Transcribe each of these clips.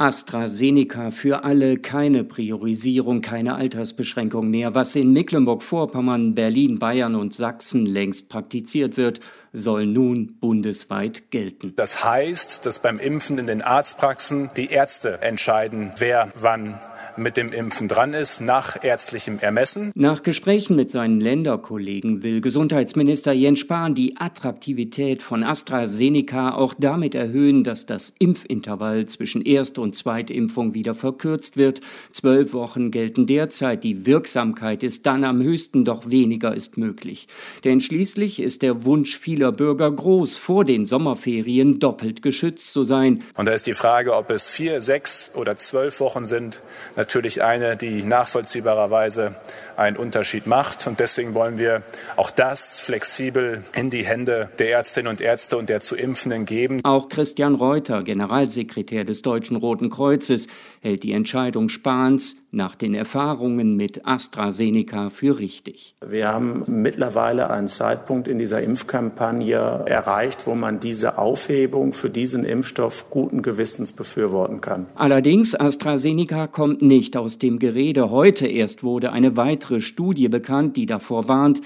AstraZeneca für alle, keine Priorisierung, keine Altersbeschränkung mehr. Was in Mecklenburg-Vorpommern, Berlin, Bayern und Sachsen längst praktiziert wird, soll nun bundesweit gelten. Das heißt, dass beim Impfen in den Arztpraxen die Ärzte entscheiden, wer wann mit dem Impfen dran ist, nach ärztlichem Ermessen. Nach Gesprächen mit seinen Länderkollegen will Gesundheitsminister Jens Spahn die Attraktivität von AstraZeneca auch damit erhöhen, dass das Impfintervall zwischen Erst- und Zweitimpfung wieder verkürzt wird. 12 Wochen gelten derzeit, die Wirksamkeit ist dann am höchsten, doch weniger ist möglich. Denn schließlich ist der Wunsch vieler Bürger groß, vor den Sommerferien doppelt geschützt zu sein. Und da ist die Frage, ob es 4, 6 oder 12 Wochen sind, natürlich eine, die nachvollziehbarerweise einen Unterschied macht. Und deswegen wollen wir auch das flexibel in die Hände der Ärztinnen und Ärzte und der zu Impfenden geben. Auch Christian Reuter, Generalsekretär des Deutschen Roten Kreuzes, hält die Entscheidung Spahns nach den Erfahrungen mit AstraZeneca für richtig. Wir haben mittlerweile einen Zeitpunkt in dieser Impfkampagne erreicht, wo man diese Aufhebung für diesen Impfstoff guten Gewissens befürworten kann. Allerdings, AstraZeneca kommt nicht aus dem Gerede. Heute erst wurde eine weitere Studie bekannt, die davor warnt,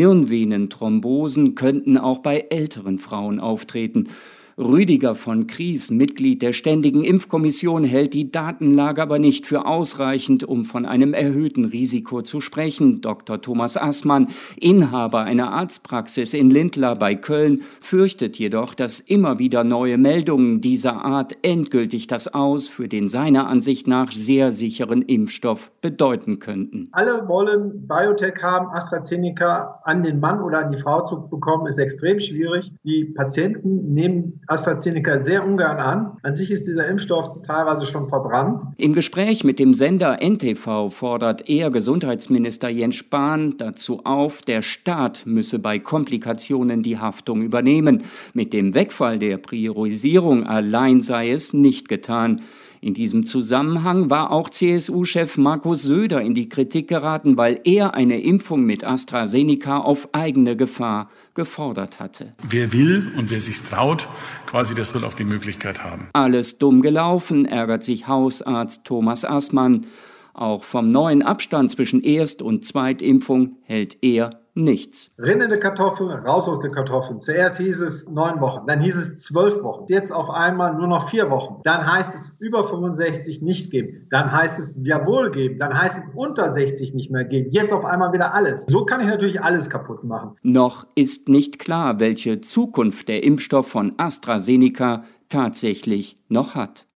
Hirnvenenthrombosen könnten auch bei älteren Frauen auftreten. Rüdiger von Kries, Mitglied der Ständigen Impfkommission, hält die Datenlage aber nicht für ausreichend, um von einem erhöhten Risiko zu sprechen. Dr. Thomas Assmann, Inhaber einer Arztpraxis in Lindlar bei Köln, fürchtet jedoch, dass immer wieder neue Meldungen dieser Art endgültig das Aus für den seiner Ansicht nach sehr sicheren Impfstoff bedeuten könnten. Alle wollen Biotech haben, AstraZeneca an den Mann oder an die Frau zu bekommen, ist extrem schwierig. Die Patienten nehmen AstraZeneca sehr ungern an. An sich ist dieser Impfstoff teilweise schon verbrannt. Im Gespräch mit dem Sender NTV fordert er Gesundheitsminister Jens Spahn dazu auf, der Staat müsse bei Komplikationen die Haftung übernehmen. Mit dem Wegfall der Priorisierung allein sei es nicht getan. In diesem Zusammenhang war auch CSU-Chef Markus Söder in die Kritik geraten, weil er eine Impfung mit AstraZeneca auf eigene Gefahr gefordert hatte. Wer will und wer sich traut, quasi, das soll auch die Möglichkeit haben. Alles dumm gelaufen, ärgert sich Hausarzt Thomas Assmann. Auch vom neuen Abstand zwischen Erst- und Zweitimpfung hält er nichts. Rinnende Kartoffeln, raus aus den Kartoffeln. Zuerst hieß es 9 Wochen, dann hieß es 12 Wochen. Jetzt auf einmal nur noch 4 Wochen. Dann heißt es über 65 nicht geben. Dann heißt es jawohl geben. Dann heißt es unter 60 nicht mehr geben. Jetzt auf einmal wieder alles. So kann ich natürlich alles kaputt machen. Noch ist nicht klar, welche Zukunft der Impfstoff von AstraZeneca tatsächlich noch hat.